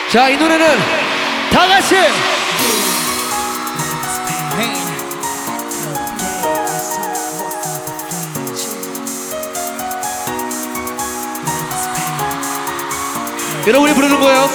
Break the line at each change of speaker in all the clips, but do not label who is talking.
자, 이 노래는 다 같이 여러분이 부르는 거예요.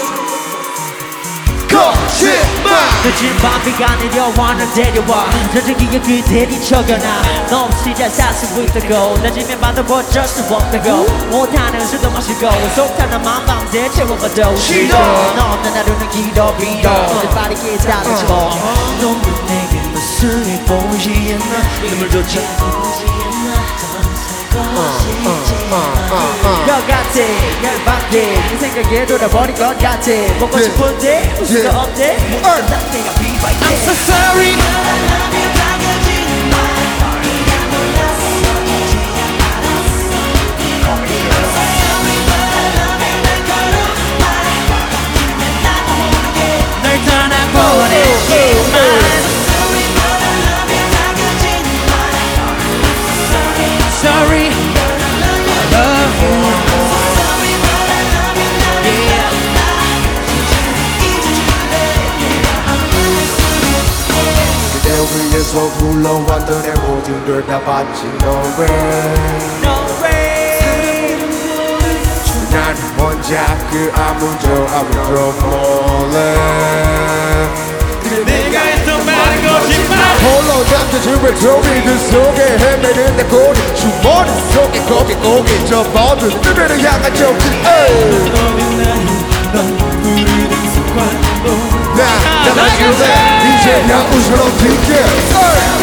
거짓말
늦은 밤비가 내려와는 데려와 저녁이에 그대리 적어놔 너 없이 잘 살 수 있다고 낮이면 봐도 어쩔 수 없다고 못하는 술도 마시고 속타는 맘 밤새 채워봐도 싫어 너 없는 하루는 길어 빌어 오늘 빠르게 달아줘 너는 내게 모습이 보이지 않나 눈물조차 보이지 않나 여같아 열받게 네 생각에 돌아버린 것 같아 먹고 싶은데 웃을 수 없대 내가 비바이
I'm so sorry
널 떠나보내지만
Sorry I love you
그대 위해서 불러왔던 내 모든 걸 다 받지 No way
No way
난 혼자 그 아무도 몰래
내가 했던 말은 거짓말
홀로 잠겨진 외톨이 그 속에 헤매는 내 꼬리 주머니 속에 고개 접어둔 그대를 향한 정신 나 나만 줄래 이제 야 웃으러 뛸게